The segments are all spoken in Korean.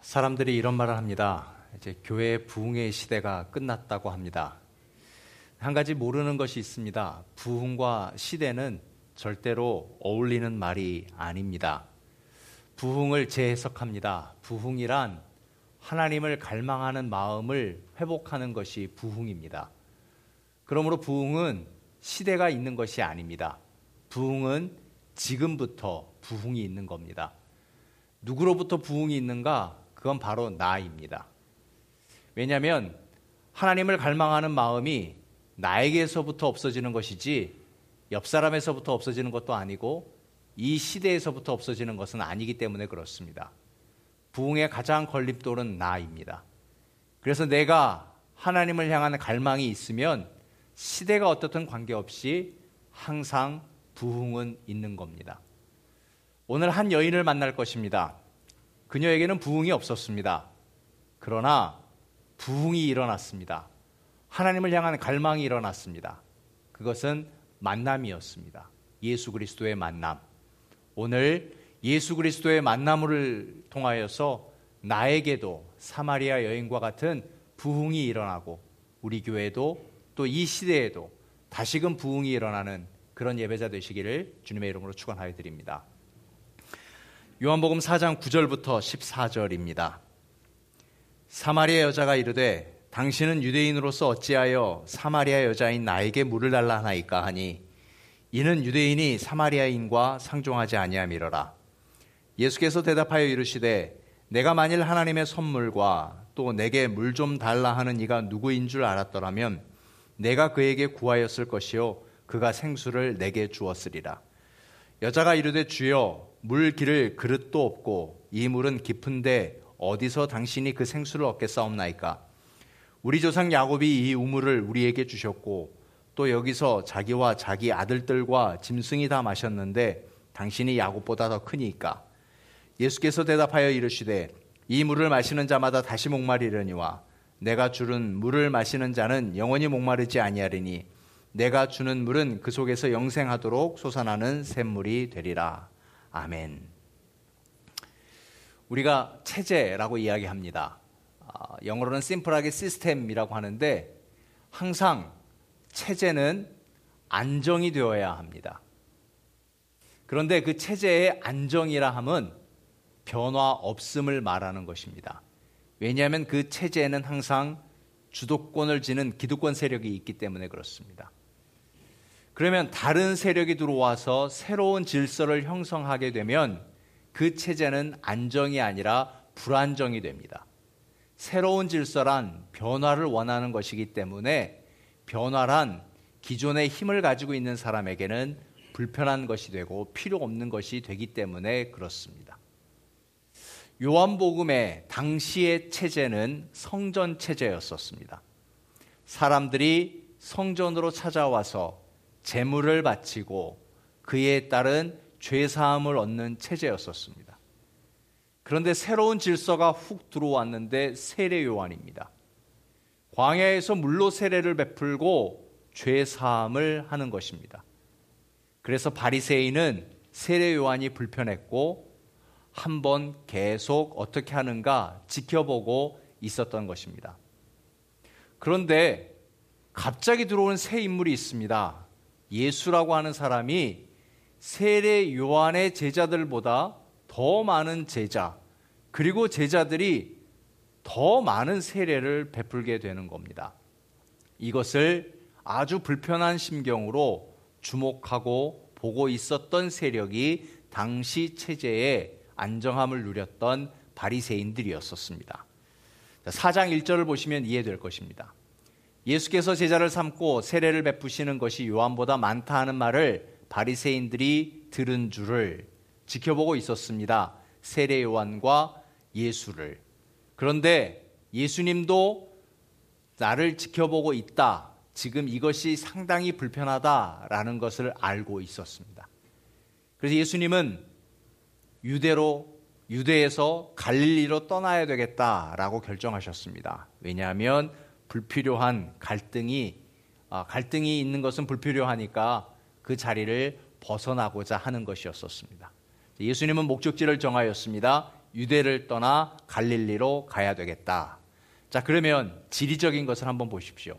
사람들이 이런 말을 합니다. 이제 교회 부흥의 시대가 끝났다고 합니다. 한 가지 모르는 것이 있습니다. 부흥과 시대는 절대로 어울리는 말이 아닙니다. 부흥을 재해석합니다. 부흥이란 하나님을 갈망하는 마음을 회복하는 것이 부흥입니다. 그러므로 부흥은 시대가 있는 것이 아닙니다. 부흥은 지금부터 부흥이 있는 겁니다. 누구로부터 부흥이 있는가? 그건 바로 나입니다. 왜냐하면 하나님을 갈망하는 마음이 나에게서부터 없어지는 것이지 옆 사람에서부터 없어지는 것도 아니고 이 시대에서부터 없어지는 것은 아니기 때문에 그렇습니다. 부흥의 가장 걸림돌은 나입니다. 그래서 내가 하나님을 향한 갈망이 있으면 시대가 어떻든 관계없이 항상 부흥은 있는 겁니다. 오늘 한 여인을 만날 것입니다. 그녀에게는 부흥이 없었습니다. 그러나 부흥이 일어났습니다. 하나님을 향한 갈망이 일어났습니다. 그것은 만남이었습니다. 예수 그리스도의 만남. 오늘 예수 그리스도의 만남을 통하여서 나에게도 사마리아 여인과 같은 부흥이 일어나고 우리 교회도 또 이 시대에도 다시금 부흥이 일어나는 그런 예배자 되시기를 주님의 이름으로 축원하여 드립니다. 요한복음 4장 9절부터 14절입니다. 사마리아 여자가 이르되 당신은 유대인으로서 어찌하여 사마리아 여자인 나에게 물을 달라 하나이까 하니 이는 유대인이 사마리아인과 상종하지 아니함이로라. 예수께서 대답하여 이르시되 내가 만일 하나님의 선물과 또 내게 물 좀 달라 하는 이가 누구인 줄 알았더라면 내가 그에게 구하였을 것이요 그가 생수를 내게 주었으리라. 여자가 이르되 주여 물 기를 그릇도 없고 이 물은 깊은데 어디서 당신이 그 생수를 얻겠사옵나이까. 우리 조상 야곱이 이 우물을 우리에게 주셨고 또 여기서 자기와 자기 아들들과 짐승이 다 마셨는데 당신이 야곱보다 더 크니까. 예수께서 대답하여 이르시되 이 물을 마시는 자마다 다시 목마리려니와 내가 주는 물을 마시는 자는 영원히 목마르지 아니하리니 내가 주는 물은 그 속에서 영생하도록 솟아나는 샘물이 되리라. 아멘. 우리가 체제라고 이야기합니다. 영어로는 심플하게 시스템이라고 하는데 항상 체제는 안정이 되어야 합니다. 그런데 그 체제의 안정이라 함은 변화 없음을 말하는 것입니다. 왜냐하면 그 체제에는 항상 주도권을 지는 기득권 세력이 있기 때문에 그렇습니다. 그러면 다른 세력이 들어와서 새로운 질서를 형성하게 되면 그 체제는 안정이 아니라 불안정이 됩니다. 새로운 질서란 변화를 원하는 것이기 때문에 변화란 기존의 힘을 가지고 있는 사람에게는 불편한 것이 되고 필요 없는 것이 되기 때문에 그렇습니다. 요한복음의 당시의 체제는 성전 체제였었습니다. 사람들이 성전으로 찾아와서 제물을 바치고 그에 따른 죄사함을 얻는 체제였었습니다. 그런데 새로운 질서가 훅 들어왔는데 세례 요한입니다. 광야에서 물로 세례를 베풀고 죄사함을 하는 것입니다. 그래서 바리새인은 세례 요한이 불편했고 한번 계속 어떻게 하는가 지켜보고 있었던 것입니다. 그런데 갑자기 들어온 새 인물이 있습니다. 예수라고 하는 사람이 세례 요한의 제자들보다 더 많은 제자, 그리고 제자들이 더 많은 세례를 베풀게 되는 겁니다. 이것을 아주 불편한 심경으로 주목하고 보고 있었던 세력이 당시 체제에 안정함을 누렸던 바리새인들이었었습니다. 4장 1절을 보시면 이해될 것입니다. 예수께서 제자를 삼고 세례를 베푸시는 것이 요한보다 많다 하는 말을 바리새인들이 들은 줄을 지켜보고 있었습니다. 세례 요한과 예수를. 그런데 예수님도 나를 지켜보고 있다. 지금 이것이 상당히 불편하다라는 것을 알고 있었습니다. 그래서 예수님은 유대에서 갈릴리로 떠나야 되겠다라고 결정하셨습니다. 왜냐하면 불필요한 갈등이 있는 것은 불필요하니까 그 자리를 벗어나고자 하는 것이었었습니다. 예수님은 목적지를 정하였습니다. 유대를 떠나 갈릴리로 가야 되겠다. 자, 그러면 지리적인 것을 한번 보십시오.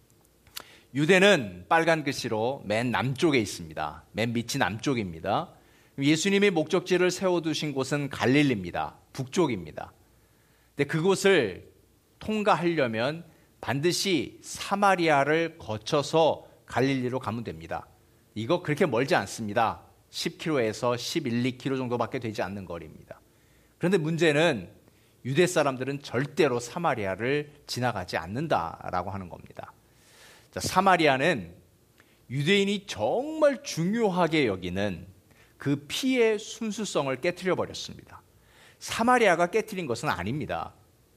유대는 빨간 글씨로 맨 남쪽에 있습니다. 맨 밑이 남쪽입니다. 예수님이 목적지를 세워두신 곳은 갈릴리입니다. 북쪽입니다. 근데 그곳을 통과하려면 반드시 사마리아를 거쳐서 갈릴리로 가면 됩니다. 이거 그렇게 멀지 않습니다. 10km에서 11, 2km 정도밖에 되지 않는 거리입니다. 그런데 문제는 유대 사람들은 절대로 사마리아를 지나가지 않는다라고 하는 겁니다. 자, 사마리아는 유대인이 정말 중요하게 여기는 그 피의 순수성을 깨트려 버렸습니다. 사마리아가 깨트린 것은 아닙니다.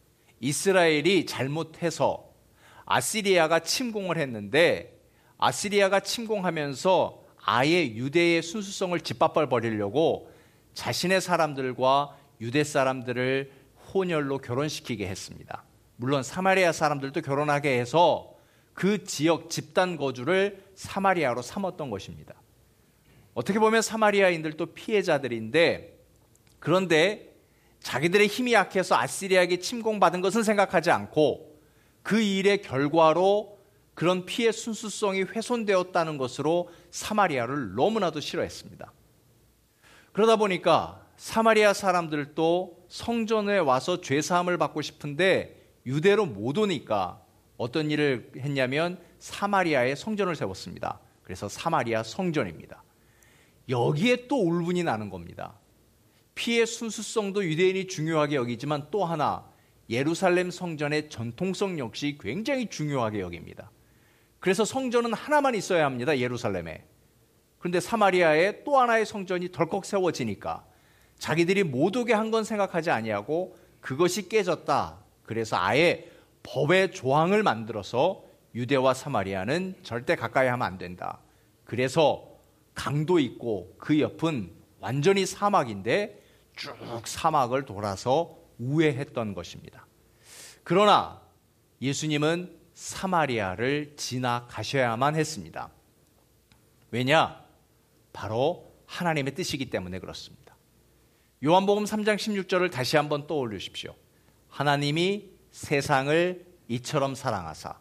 이스라엘이 잘못해서 아시리아가 침공을 했는데 아시리아가 침공하면서 아예 유대의 순수성을 짓밟아 버리려고 자신의 사람들과 유대 사람들을 혼혈로 결혼시키게 했습니다. 물론 사마리아 사람들도 결혼하게 해서 그 지역 집단 거주를 사마리아로 삼았던 것입니다. 어떻게 보면 사마리아인들도 피해자들인데, 그런데 자기들의 힘이 약해서 아시리아에게 침공받은 것은 생각하지 않고 그 일의 결과로 그런 피해 순수성이 훼손되었다는 것으로 사마리아를 너무나도 싫어했습니다. 그러다 보니까 사마리아 사람들도 성전에 와서 죄사함을 받고 싶은데 유대로 못 오니까 어떤 일을 했냐면 사마리아에 성전을 세웠습니다. 그래서 사마리아 성전입니다. 여기에 또 울분이 나는 겁니다. 피의 순수성도 유대인이 중요하게 여기지만 또 하나 예루살렘 성전의 전통성 역시 굉장히 중요하게 여깁니다. 그래서 성전은 하나만 있어야 합니다. 예루살렘에. 그런데 사마리아에 또 하나의 성전이 덜컥 세워지니까 자기들이 못 오게 한 건 생각하지 아니하고 그것이 깨졌다. 그래서 아예 법의 조항을 만들어서 유대와 사마리아는 절대 가까이 하면 안 된다. 그래서 강도 있고 그 옆은 완전히 사막인데 쭉 사막을 돌아서 우회했던 것입니다. 그러나 예수님은 사마리아를 지나가셔야만 했습니다. 왜냐? 바로 하나님의 뜻이기 때문에 그렇습니다. 요한복음 3장 16절을 다시 한번 떠올리십시오. 하나님이 세상을 이처럼 사랑하사.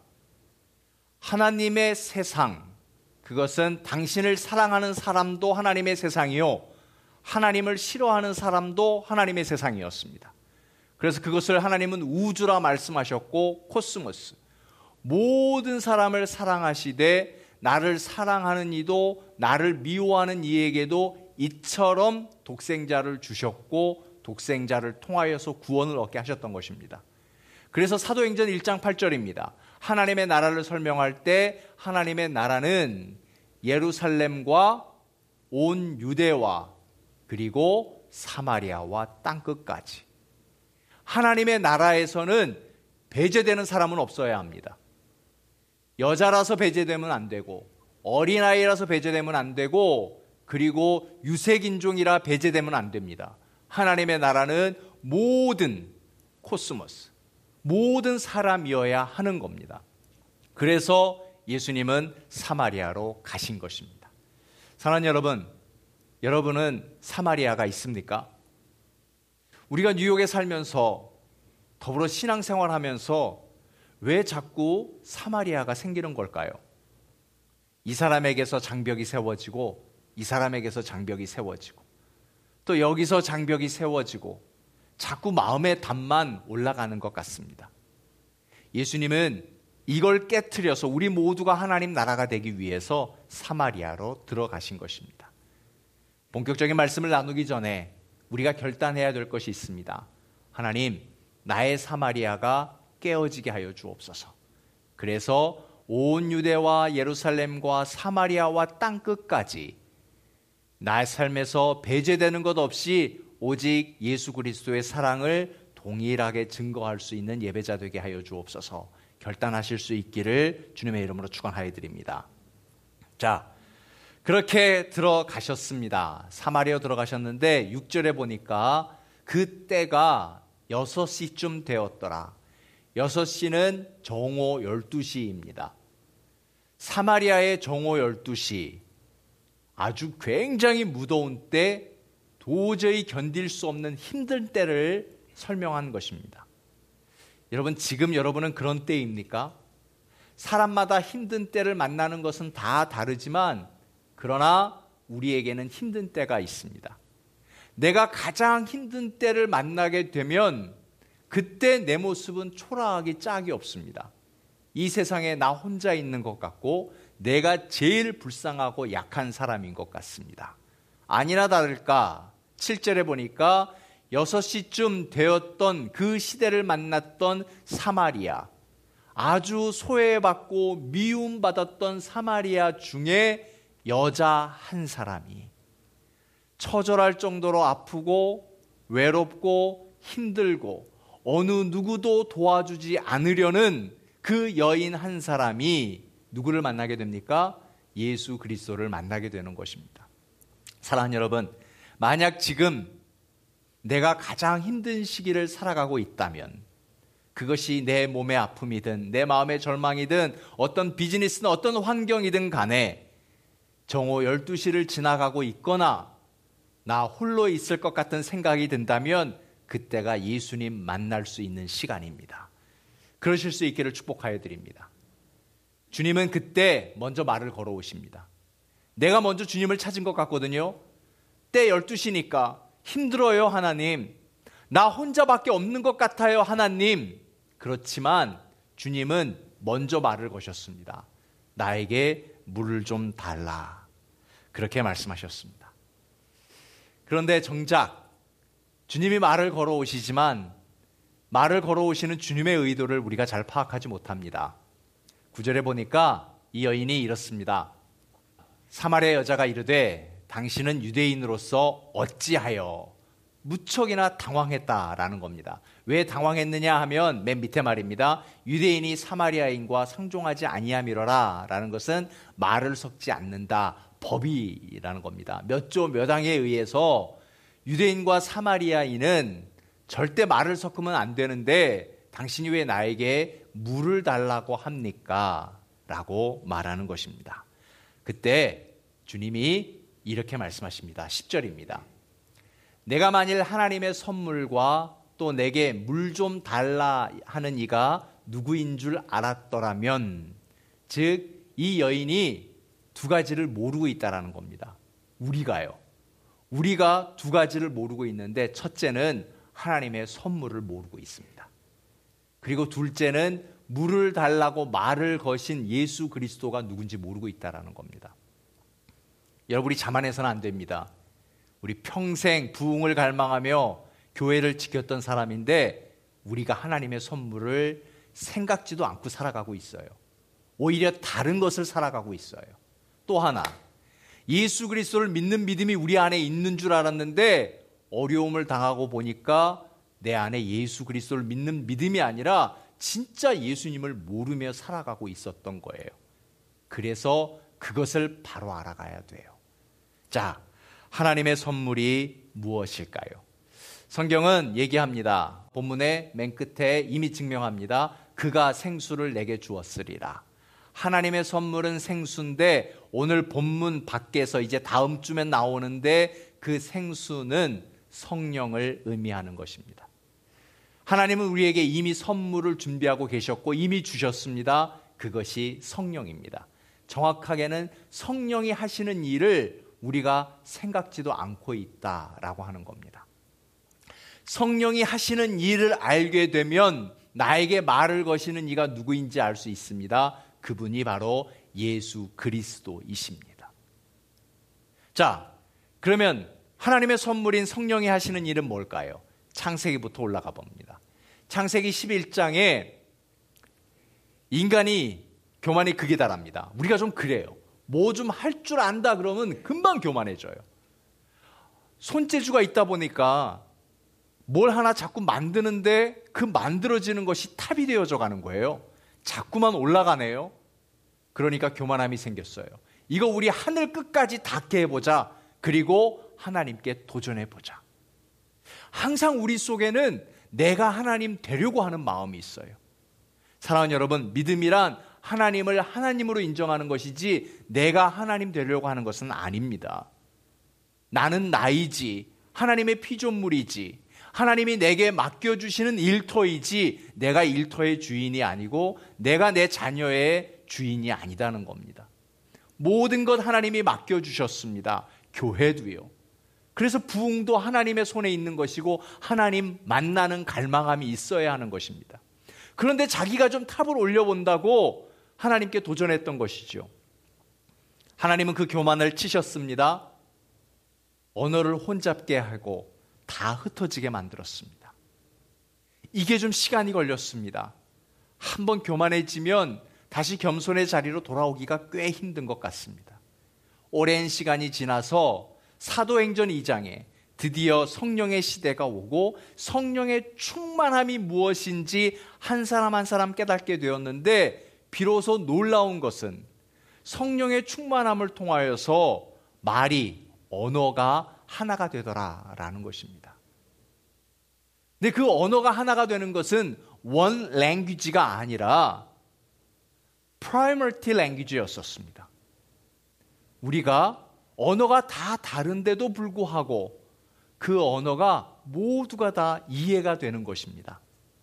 하나님의 세상, 그것은 당신을 사랑하는 사람도 하나님의 세상이요, 하나님을 싫어하는 사람도 하나님의 세상이었습니다. 그래서 그것을 하나님은 우주라 말씀하셨고, 코스모스, 모든 사람을 사랑하시되 나를 사랑하는 이도 나를 미워하는 이에게도 이처럼 독생자를 주셨고 독생자를 통하여서 구원을 얻게 하셨던 것입니다. 그래서 사도행전 1장 8절입니다. 하나님의 나라를 설명할 때 하나님의 나라는 예루살렘과 온 유대와 그리고 사마리아와 땅끝까지. 하나님의 나라에서는 배제되는 사람은 없어야 합니다. 여자라서 배제되면 안 되고 어린아이라서 배제되면 안 되고 그리고 유색인종이라 배제되면 안 됩니다. 하나님의 나라는 모든 코스모스, 모든 사람이어야 하는 겁니다. 그래서 예수님은 사마리아로 가신 것입니다. 사랑하는 여러분, 여러분은 사마리아가 있습니까? 우리가 뉴욕에 살면서 더불어 신앙생활하면서 왜 자꾸 사마리아가 생기는 걸까요? 이 사람에게서 장벽이 세워지고 이 사람에게서 장벽이 세워지고 또 여기서 장벽이 세워지고 자꾸 마음의 담만 올라가는 것 같습니다. 예수님은 이걸 깨트려서 우리 모두가 하나님 나라가 되기 위해서 사마리아로 들어가신 것입니다. 본격적인 말씀을 나누기 전에 우리가 결단해야 될 것이 있습니다. 하나님, 나의 사마리아가 깨어지게 하여 주옵소서. 그래서 온 유대와 예루살렘과 사마리아와 땅끝까지 나의 삶에서 배제되는 것 없이 오직 예수 그리스도의 사랑을 동일하게 증거할 수 있는 예배자 되게 하여 주옵소서. 결단하실 수 있기를 주님의 이름으로 축원하여 드립니다. 자, 그렇게 들어가셨습니다. 사마리아 들어가셨는데 6절에 보니까 그때가 6시쯤 되었더라. 6시는 정오 12시입니다. 사마리아의 정오 12시, 아주 굉장히 무더운 때 도저히 견딜 수 없는 힘든 때를 설명한 것입니다. 여러분, 지금 여러분은 그런 때입니까? 사람마다 힘든 때를 만나는 것은 다 다르지만 그러나 우리에게는 힘든 때가 있습니다. 내가 가장 힘든 때를 만나게 되면 그때 내 모습은 초라하기 짝이 없습니다. 이 세상에 나 혼자 있는 것 같고 내가 제일 불쌍하고 약한 사람인 것 같습니다. 아니나 다를까 7절에 보니까 6시쯤 되었던 그 시대를 만났던 사마리아, 아주 소외받고 미움받았던 사마리아 중에 여자 한 사람이 처절할 정도로 아프고 외롭고 힘들고 어느 누구도 도와주지 않으려는 그 여인 한 사람이 누구를 만나게 됩니까? 예수 그리스도를 만나게 되는 것입니다. 사랑하는 여러분, 만약 지금 내가 가장 힘든 시기를 살아가고 있다면 그것이 내 몸의 아픔이든 내 마음의 절망이든 어떤 비즈니스나 어떤 환경이든 간에 정오 12시를 지나가고 있거나 나 홀로 있을 것 같은 생각이 든다면 그때가 예수님 만날 수 있는 시간입니다. 그러실 수 있기를 축복하여 드립니다. 주님은 그때 먼저 말을 걸어오십니다. 내가 먼저 주님을 찾은 것 같거든요. 때 12시니까 힘들어요 하나님. 나 혼자밖에 없는 것 같아요 하나님. 그렇지만 주님은 먼저 말을 거셨습니다. 나에게 물을 좀 달라. 그렇게 말씀하셨습니다. 그런데 정작 주님이 말을 걸어오시지만 말을 걸어오시는 주님의 의도를 우리가 잘 파악하지 못합니다. 9절에 보니까 이 여인이 이렇습니다. 사마리아 여자가 이르되 당신은 유대인으로서 어찌하여, 무척이나 당황했다라는 겁니다. 왜 당황했느냐 하면 맨 밑에 말입니다. 유대인이 사마리아인과 상종하지 아니함이로라 라는 것은 말을 섞지 않는다, 법이라는 겁니다. 몇 조 몇 항에 의해서 유대인과 사마리아인은 절대 말을 섞으면 안 되는데 당신이 왜 나에게 물을 달라고 합니까? 라고 말하는 것입니다. 그때 주님이 이렇게 말씀하십니다. 10절입니다. 내가 만일 하나님의 선물과 또 내게 물 좀 달라 하는 이가 누구인 줄 알았더라면, 즉 이 여인이 두 가지를 모르고 있다라는 겁니다. 우리가 두 가지를 모르고 있는데, 첫째는 하나님의 선물을 모르고 있습니다. 그리고 둘째는 물을 달라고 말을 거신 예수 그리스도가 누군지 모르고 있다라는 겁니다. 여러분이 자만해서는 안 됩니다. 우리 평생 부흥을 갈망하며 교회를 지켰던 사람인데 우리가 하나님의 선물을 생각지도 않고 살아가고 있어요. 오히려 다른 것을 살아가고 있어요. 또 하나, 예수 그리스도를 믿는 믿음이 우리 안에 있는 줄 알았는데 어려움을 당하고 보니까 내 안에 예수 그리스도를 믿는 믿음이 아니라 진짜 예수님을 모르며 살아가고 있었던 거예요. 그래서 그것을 바로 알아가야 돼요. 자, 하나님의 선물이 무엇일까요? 성경은 얘기합니다. 본문의 맨 끝에 이미 증명합니다. 그가 생수를 내게 주었으리라. 하나님의 선물은 생수인데 오늘 본문 밖에서 이제 다음 주면 나오는데 그 생수는 성령을 의미하는 것입니다. 하나님은 우리에게 이미 선물을 준비하고 계셨고 이미 주셨습니다. 그것이 성령입니다. 정확하게는 성령이 하시는 일을 우리가 생각지도 않고 있다라고 하는 겁니다. 성령이 하시는 일을 알게 되면 나에게 말을 거시는 이가 누구인지 알 수 있습니다. 그분이 바로 예수 그리스도이십니다. 자, 그러면 하나님의 선물인 성령이 하시는 일은 뭘까요? 창세기부터 올라가 봅니다. 창세기 11장에 인간이 교만이 극에 달합니다. 우리가 좀 그래요. 뭐 좀 할 줄 안다 그러면 금방 교만해져요. 손재주가 있다 보니까 뭘 하나 자꾸 만드는데 그 만들어지는 것이 탑이 되어져 가는 거예요. 자꾸만 올라가네요. 그러니까 교만함이 생겼어요. 이거 우리 하늘 끝까지 닿게 해보자. 그리고 하나님께 도전해보자. 항상 우리 속에는 내가 하나님 되려고 하는 마음이 있어요. 사랑하는 여러분, 믿음이란 하나님을 하나님으로 인정하는 것이지 내가 하나님 되려고 하는 것은 아닙니다. 나는 나이지 하나님의 피조물이지, 하나님이 내게 맡겨주시는 일터이지 내가 일터의 주인이 아니고 내가 내 자녀의 주인이 아니다는 겁니다. 모든 것 하나님이 맡겨주셨습니다. 교회도요. 그래서 부흥도 하나님의 손에 있는 것이고 하나님 만나는 갈망함이 있어야 하는 것입니다. 그런데 자기가 좀 탑을 올려본다고 하나님께 도전했던 것이죠. 하나님은 그 교만을 치셨습니다. 언어를 혼잡게 하고 다 흩어지게 만들었습니다. 이게 좀 시간이 걸렸습니다. 한번 교만해지면 다시 겸손의 자리로 돌아오기가 꽤 힘든 것 같습니다. 오랜 시간이 지나서 사도행전 2장에 드디어 성령의 시대가 오고 성령의 충만함이 무엇인지 한 사람 한 사람 깨닫게 되었는데, 비로소 놀라운 것은 성령의 충만함을 통하여서 말이, 언어가 하나가 되더라라는 것입니다. 근데 그 언어가 하나가 되는 것은 one language가 아니라 priority language였었습니다. 우리가 언어가 다 다른데도 불구하고 그 언어가 모두가 다 이해가 되는 것입니다.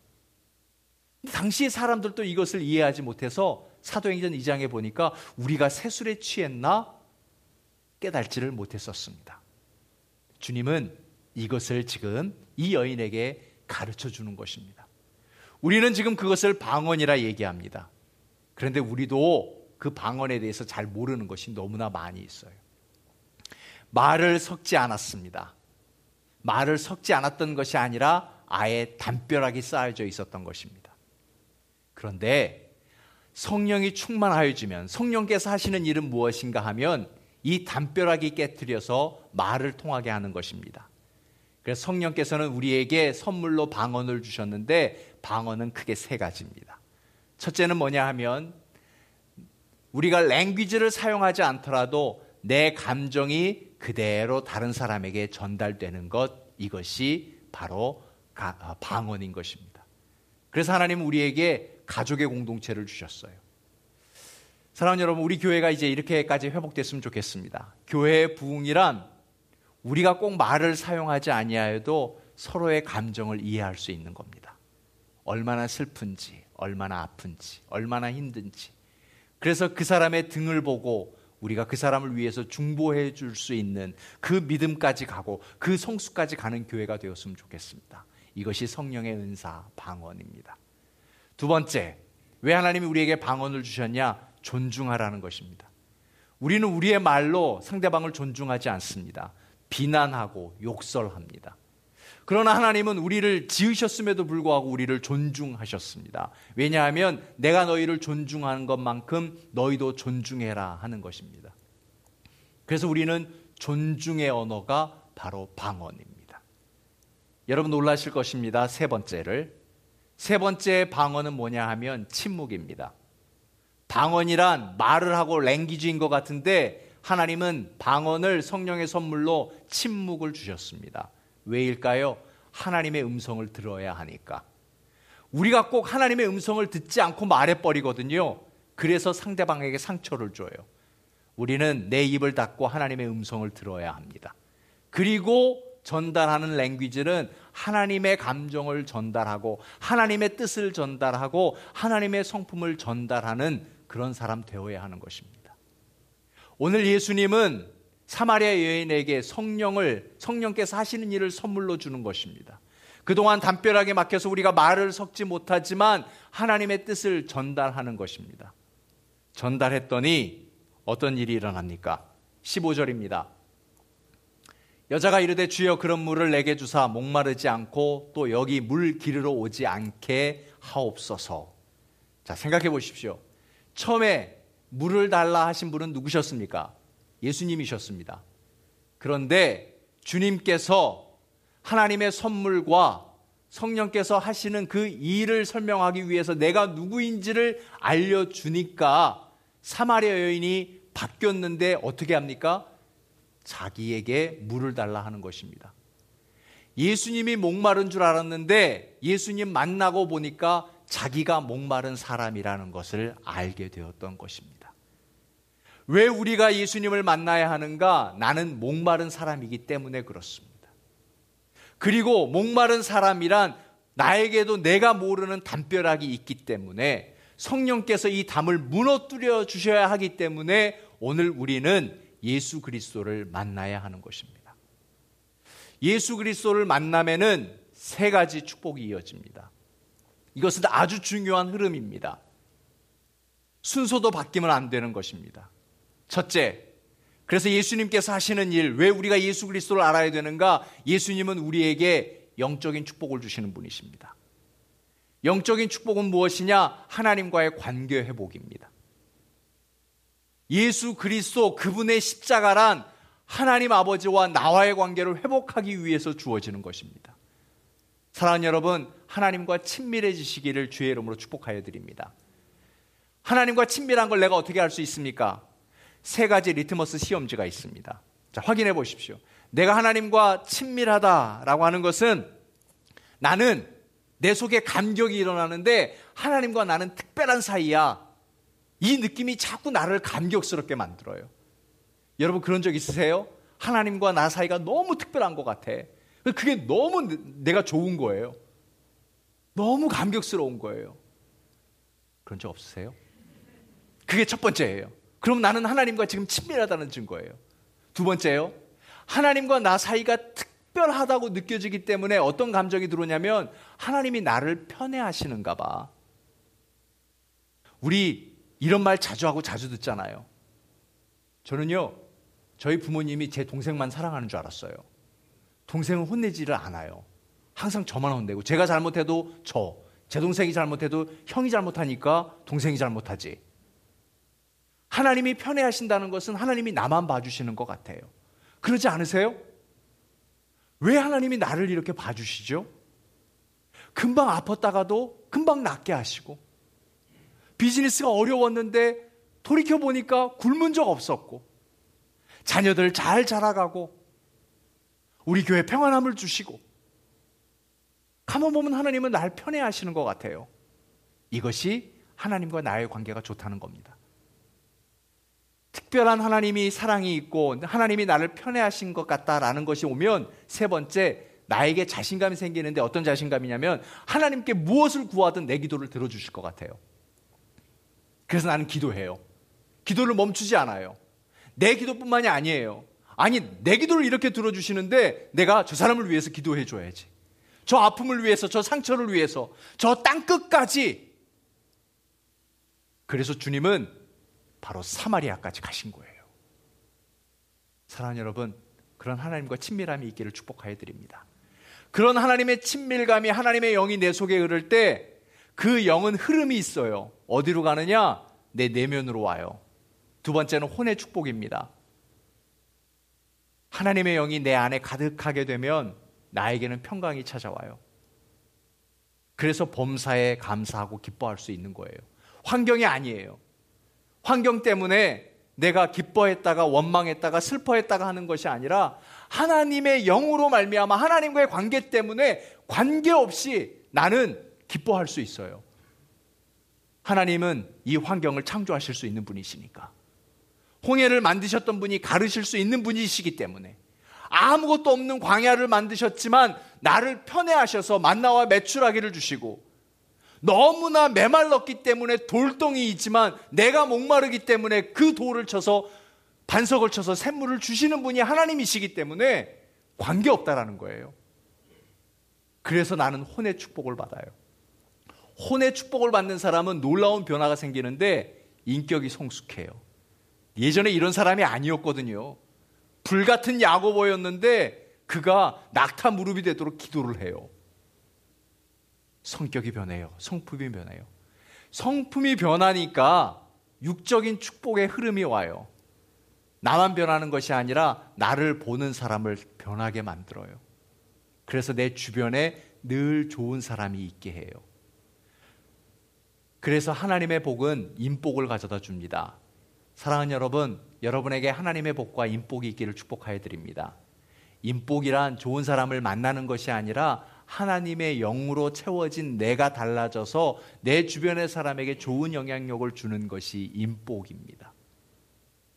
당시의 사람들도 이것을 이해하지 못해서 사도행전 2장에 보니까 우리가 세술에 취했나 깨달지를 못했었습니다. 주님은 이것을 지금 이 여인에게 가르쳐 주는 것입니다. 우리는 지금 그것을 방언이라 얘기합니다. 그런데 우리도 그 방언에 대해서 잘 모르는 것이 너무나 많이 있어요. 말을 섞지 않았습니다. 말을 섞지 않았던 것이 아니라 아예 담벼락이 쌓여져 있었던 것입니다. 그런데 성령이 충만하여지면 성령께서 하시는 일은 무엇인가 하면 이 담벼락이 깨트려서 말을 통하게 하는 것입니다. 그래서 성령께서는 우리에게 선물로 방언을 주셨는데 방언은 크게 세 가지입니다. 첫째는 뭐냐 하면 우리가 랭귀지를 사용하지 않더라도 내 감정이 그대로 다른 사람에게 전달되는 것, 이것이 바로 방언인 것입니다. 그래서 하나님은 우리에게 가족의 공동체를 주셨어요. 사랑하는 여러분, 우리 교회가 이제 이렇게까지 회복됐으면 좋겠습니다. 교회의 부흥이란 우리가 꼭 말을 사용하지 아니하여도 서로의 감정을 이해할 수 있는 겁니다. 얼마나 슬픈지, 얼마나 아픈지, 얼마나 힘든지. 그래서 그 사람의 등을 보고 우리가 그 사람을 위해서 중보해 줄 수 있는 그 믿음까지 가고 그 성수까지 가는 교회가 되었으면 좋겠습니다. 이것이 성령의 은사, 방언입니다. 두 번째, 왜 하나님이 우리에게 방언을 주셨냐? 존중하라는 것입니다. 우리는 우리의 말로 상대방을 존중하지 않습니다. 비난하고 욕설합니다. 그러나 하나님은 우리를 지으셨음에도 불구하고 우리를 존중하셨습니다. 왜냐하면 내가 너희를 존중하는 것만큼 너희도 존중해라 하는 것입니다. 그래서 우리는 존중의 언어가 바로 방언입니다. 여러분 놀라실 것입니다. 세 번째 방언은 뭐냐 하면 침묵입니다. 방언이란 말을 하고 랭귀지인 것 같은데 하나님은 방언을 성령의 선물로 침묵을 주셨습니다. 왜일까요? 하나님의 음성을 들어야 하니까. 우리가 꼭 하나님의 음성을 듣지 않고 말해버리거든요. 그래서 상대방에게 상처를 줘요. 우리는 내 입을 닫고 하나님의 음성을 들어야 합니다. 그리고 전달하는 랭귀지는 하나님의 감정을 전달하고 하나님의 뜻을 전달하고 하나님의 성품을 전달하는 그런 사람 되어야 하는 것입니다. 오늘 예수님은 사마리아 여인에게 성령께서 하시는 일을 선물로 주는 것입니다. 그동안 담벼락에 막혀서 우리가 말을 섞지 못하지만 하나님의 뜻을 전달하는 것입니다. 전달했더니 어떤 일이 일어납니까? 15절입니다. 여자가 이르되 주여 그런 물을 내게 주사 목마르지 않고 또 여기 물 기르러 오지 않게 하옵소서. 자, 생각해 보십시오. 처음에 물을 달라 하신 분은 누구셨습니까? 예수님이셨습니다. 그런데 주님께서 하나님의 선물과 성령께서 하시는 그 일을 설명하기 위해서 내가 누구인지를 알려주니까 사마리아 여인이 바뀌었는데 어떻게 합니까? 자기에게 물을 달라 하는 것입니다. 예수님이 목마른 줄 알았는데 예수님 만나고 보니까 자기가 목마른 사람이라는 것을 알게 되었던 것입니다. 왜 우리가 예수님을 만나야 하는가? 나는 목마른 사람이기 때문에 그렇습니다. 그리고 목마른 사람이란 나에게도 내가 모르는 담벼락이 있기 때문에 성령께서 이 담을 무너뜨려 주셔야 하기 때문에 오늘 우리는 예수 그리스도를 만나야 하는 것입니다. 예수 그리스도를 만나면은 세 가지 축복이 이어집니다. 이것은 아주 중요한 흐름입니다. 순서도 바뀌면 안 되는 것입니다. 첫째, 그래서 예수님께서 하시는 일, 왜 우리가 예수 그리스도를 알아야 되는가? 예수님은 우리에게 영적인 축복을 주시는 분이십니다. 영적인 축복은 무엇이냐? 하나님과의 관계 회복입니다. 예수 그리스도 그분의 십자가란 하나님 아버지와 나와의 관계를 회복하기 위해서 주어지는 것입니다. 사랑하는 여러분, 하나님과 친밀해지시기를 주의 이름으로 축복하여 드립니다. 하나님과 친밀한 걸 내가 어떻게 알 수 있습니까? 세 가지 리트머스 시험지가 있습니다. 자, 확인해 보십시오. 내가 하나님과 친밀하다라고 하는 것은 나는 내 속에 감격이 일어나는데 하나님과 나는 특별한 사이야. 이 느낌이 자꾸 나를 감격스럽게 만들어요. 여러분 그런 적 있으세요? 하나님과 나 사이가 너무 특별한 것 같아. 그게 너무 내가 좋은 거예요. 너무 감격스러운 거예요. 그런 적 없으세요? 그게 첫 번째예요. 그럼 나는 하나님과 지금 친밀하다는 증거예요. 두 번째요. 하나님과 나 사이가 특별하다고 느껴지기 때문에 어떤 감정이 들어오냐면 하나님이 나를 편애하시는가 봐. 우리 이런 말 자주 하고 자주 듣잖아요. 저는요, 저희 부모님이 제 동생만 사랑하는 줄 알았어요. 동생은 혼내지를 않아요. 항상 저만 혼내고 제가 잘못해도 제 동생이 잘못해도 형이 잘못하니까 동생이 잘못하지. 하나님이 편애하신다는 것은 하나님이 나만 봐주시는 것 같아요. 그러지 않으세요? 왜 하나님이 나를 이렇게 봐주시죠? 금방 아팠다가도 금방 낫게 하시고, 비즈니스가 어려웠는데 돌이켜보니까 굶은 적 없었고, 자녀들 잘 자라가고, 우리 교회 평안함을 주시고, 가만 보면 하나님은 날 편애하시는 것 같아요. 이것이 하나님과 나의 관계가 좋다는 겁니다. 특별한 하나님이 사랑이 있고 하나님이 나를 편애하신 것 같다라는 것이 오면 세 번째, 나에게 자신감이 생기는데 어떤 자신감이냐면 하나님께 무엇을 구하든 내 기도를 들어주실 것 같아요. 그래서 나는 기도해요. 기도를 멈추지 않아요. 내 기도뿐만이 아니에요. 아니, 내 기도를 이렇게 들어주시는데 내가 저 사람을 위해서 기도해 줘야지. 저 아픔을 위해서, 저 상처를 위해서, 저 땅끝까지. 그래서 주님은 바로 사마리아까지 가신 거예요. 사랑하는 여러분, 그런 하나님과 친밀함이 있기를 축복하여 드립니다. 그런 하나님의 친밀감이, 하나님의 영이 내 속에 흐를 때 그 영은 흐름이 있어요. 어디로 가느냐? 내 내면으로 와요. 두 번째는 혼의 축복입니다. 하나님의 영이 내 안에 가득하게 되면 나에게는 평강이 찾아와요. 그래서 범사에 감사하고 기뻐할 수 있는 거예요. 환경이 아니에요. 환경 때문에 내가 기뻐했다가 원망했다가 슬퍼했다가 하는 것이 아니라 하나님의 영으로 말미암아 하나님과의 관계 때문에 관계없이 나는 기뻐할 수 있어요. 하나님은 이 환경을 창조하실 수 있는 분이시니까. 홍해를 만드셨던 분이 가르실 수 있는 분이시기 때문에, 아무것도 없는 광야를 만드셨지만 나를 편애하셔서 만나와 메추라기를 주시고, 너무나 메말랐기 때문에 돌덩이이지만 내가 목마르기 때문에 그 돌을 쳐서 반석을 쳐서 샘물을 주시는 분이 하나님이시기 때문에 관계없다라는 거예요. 그래서 나는 혼의 축복을 받아요. 혼의 축복을 받는 사람은 놀라운 변화가 생기는데 인격이 성숙해요. 예전에 이런 사람이 아니었거든요. 불같은 야고보였는데 그가 낙타 무릎이 되도록 기도를 해요. 성격이 변해요. 성품이 변해요. 성품이 변하니까 육적인 축복의 흐름이 와요. 나만 변하는 것이 아니라 나를 보는 사람을 변하게 만들어요. 그래서 내 주변에 늘 좋은 사람이 있게 해요. 그래서 하나님의 복은 인복을 가져다 줍니다. 사랑하는 여러분, 여러분에게 하나님의 복과 인복이 있기를 축복하여 드립니다. 인복이란 좋은 사람을 만나는 것이 아니라 하나님의 영으로 채워진 내가 달라져서 내 주변의 사람에게 좋은 영향력을 주는 것이 인복입니다.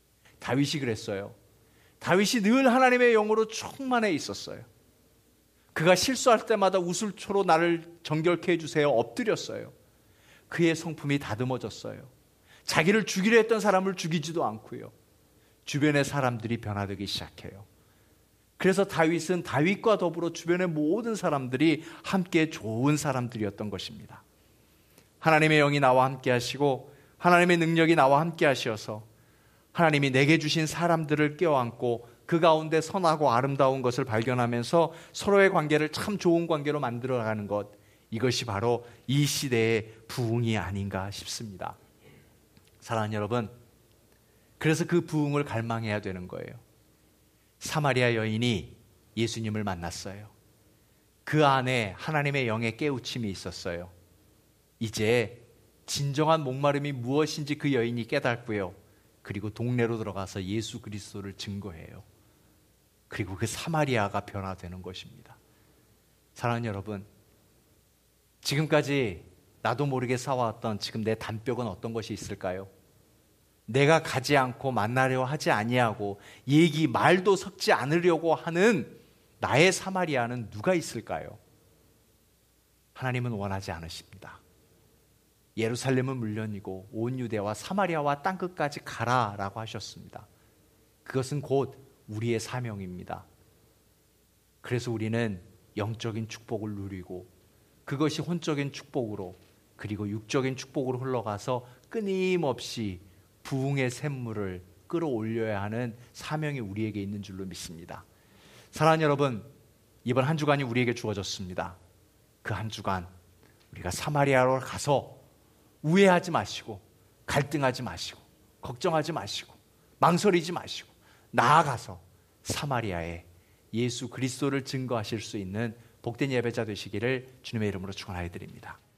다윗이 그랬어요. 다윗이 늘 하나님의 영으로 충만해 있었어요. 그가 실수할 때마다 우슬초로 나를 정결케 해주세요. 엎드렸어요. 그의 성품이 다듬어졌어요. 자기를 죽이려 했던 사람을 죽이지도 않고요. 주변의 사람들이 변화되기 시작해요. 그래서 다윗은 다윗과 더불어 주변의 모든 사람들이 함께 좋은 사람들이었던 것입니다. 하나님의 영이 나와 함께 하시고 하나님의 능력이 나와 함께 하셔서 하나님이 내게 주신 사람들을 껴안고 그 가운데 선하고 아름다운 것을 발견하면서 서로의 관계를 참 좋은 관계로 만들어가는 것, 이것이 바로 이 시대의 부흥이 아닌가 싶습니다. 사랑하는 여러분, 그래서 그 부흥을 갈망해야 되는 거예요. 사마리아 여인이 예수님을 만났어요. 그 안에 하나님의 영의 깨우침이 있었어요. 이제 진정한 목마름이 무엇인지 그 여인이 깨닫고요. 그리고 동네로 들어가서 예수 그리스도를 증거해요. 그리고 그 사마리아가 변화되는 것입니다. 사랑하는 여러분, 지금까지 나도 모르게 쌓아왔던 지금 내 단벽은 어떤 것이 있을까요? 내가 가지 않고 만나려 하지 아니하고 말도 섞지 않으려고 하는 나의 사마리아는 누가 있을까요? 하나님은 원하지 않으십니다. 예루살렘은 물론이고 온 유대와 사마리아와 땅끝까지 가라라고 하셨습니다. 그것은 곧 우리의 사명입니다. 그래서 우리는 영적인 축복을 누리고 그것이 혼적인 축복으로 그리고 육적인 축복으로 흘러가서 끊임없이 부흥의 샘물을 끌어올려야 하는 사명이 우리에게 있는 줄로 믿습니다. 사랑하는 여러분, 이번 한 주간이 우리에게 주어졌습니다. 그 한 주간 우리가 사마리아로 가서 우회하지 마시고 갈등하지 마시고 걱정하지 마시고 망설이지 마시고 나아가서 사마리아에 예수 그리스도를 증거하실 수 있는 복된 예배자 되시기를 주님의 이름으로 축원하여 드립니다.